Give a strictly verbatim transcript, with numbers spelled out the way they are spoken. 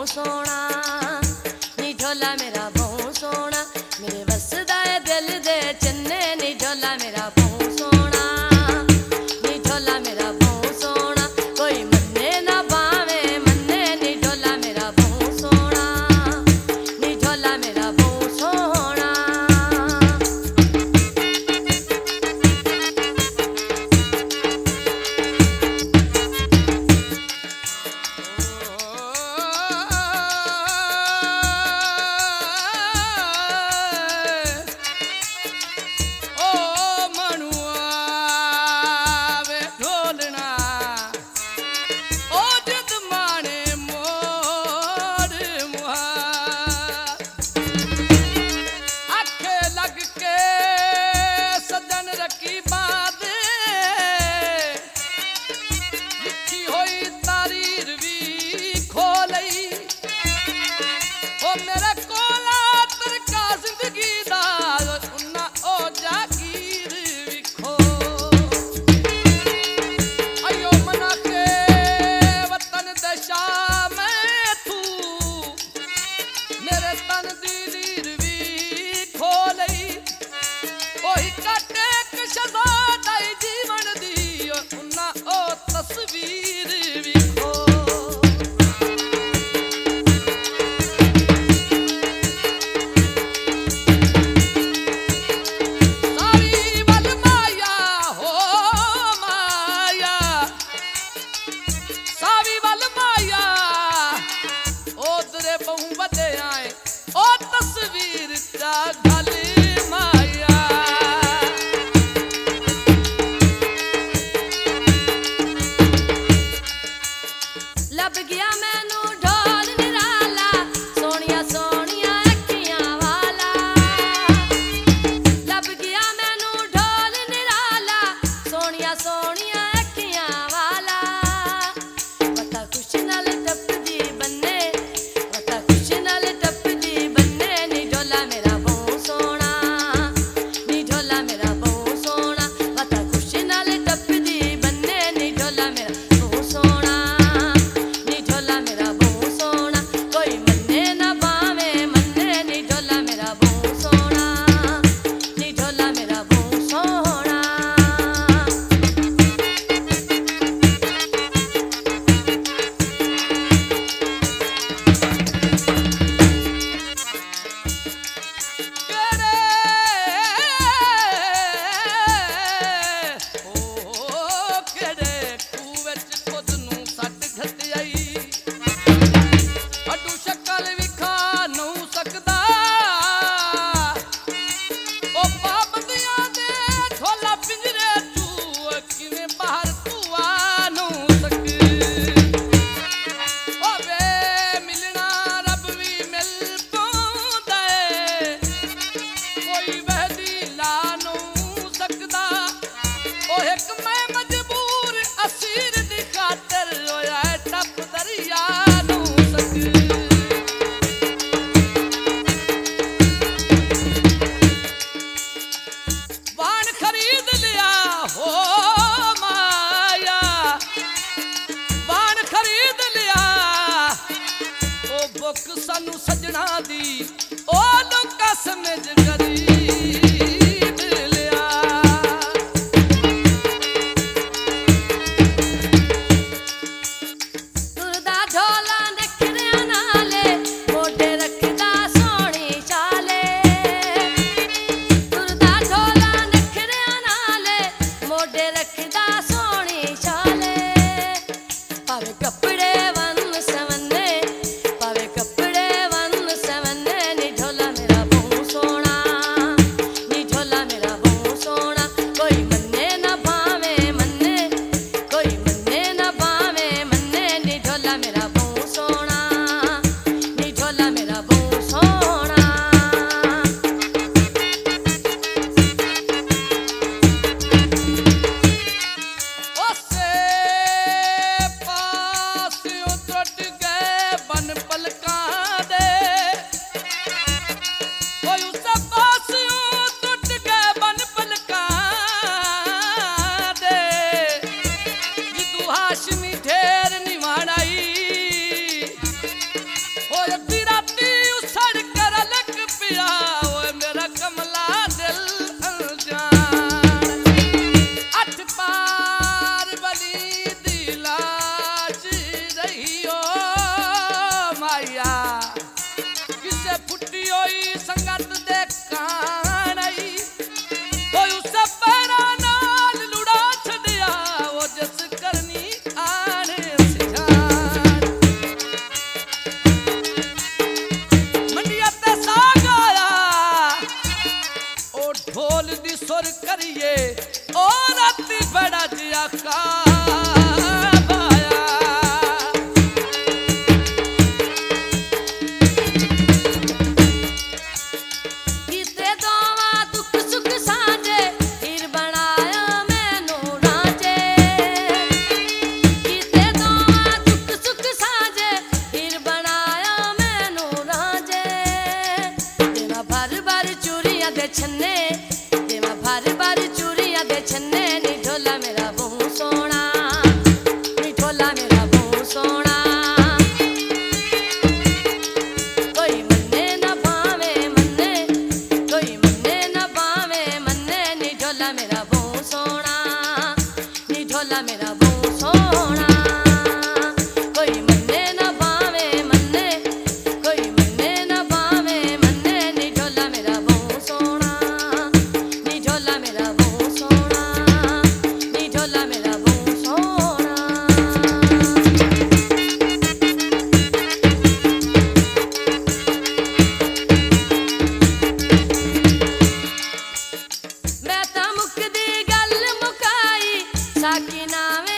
सोना नी ढोला मेरा बहु सोना मेरे वसदा है दिल दे चन्ने नी ढोला मेरा बहु सोना नी ढोला मेरा बहु सोना कोई मन्ने ना बावे मन्ने नी ढोला मेरा बहु सोना नी ढोला मेरा बहु सोना होई संगत दे कानई कोई उस पैरा नाल लुड़ा छड़िया वो जिस करनी आने सिखान मंडिया ते सागाया ओ ढोल दी सुर करिए ओ राती बड़ा जिया का छन्ने देवा भर भर चूड़ियां दे छन्ने नी ढोला मेरा बहु सोना नी ढोला मेरा बहु सोना कोई मन्ने न भावे मन्ने कोई मन्ने न भावे मन्ने नी ढोला मेरा बहु सोना नी ढोला मेरा बहु सोना कोई मन्ने न भावे मन्ने कोई मन्ने न भावे मन्ने नी ढोला मेरा बहु सोना नी ढोला मेरा बहु सोना नी ढोला मेरा बहु सोना मैं तां मुकदी गल मुकाई साकी नाम